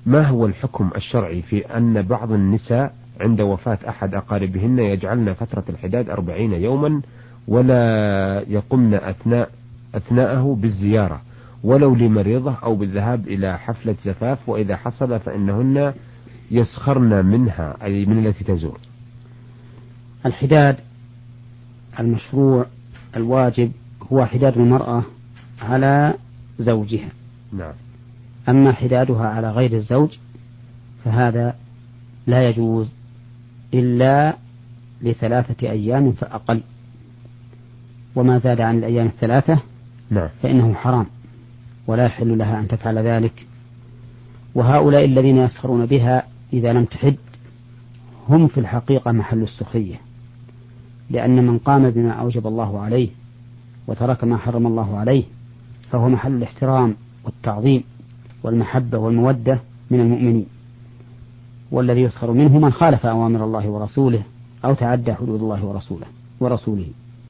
ما هو الحكم الشرعي في أن بعض النساء عند وفاة أحد أقاربهن يجعلن فترة الحداد 40 يوما ولا يقمن أثناءه بالزيارة ولو لمريضة أو بالذهاب إلى حفلة زفاف، وإذا حصل فإنهن يسخرن منها أي من التي تزور؟ الحداد المشروع الواجب هو حداد المرأة على زوجها. نعم. أما حدادها على غير الزوج فهذا لا يجوز إلا ل3 أيام فأقل، وما زاد عن الأيام 3 نعم. فإنه حرام ولا يحل لها أن تفعل ذلك. وهؤلاء الذين يسخرون بها إذا لم تحد هم في الحقيقة محل السخرية، لأن من قام بما أوجب الله عليه وترك ما حرم الله عليه فهو محل الاحترام والتعظيم والمحبة والمودة من المؤمنين. والذي يسخر منه من خالف أوامر الله ورسوله أو تعدى حدود الله ورسوله.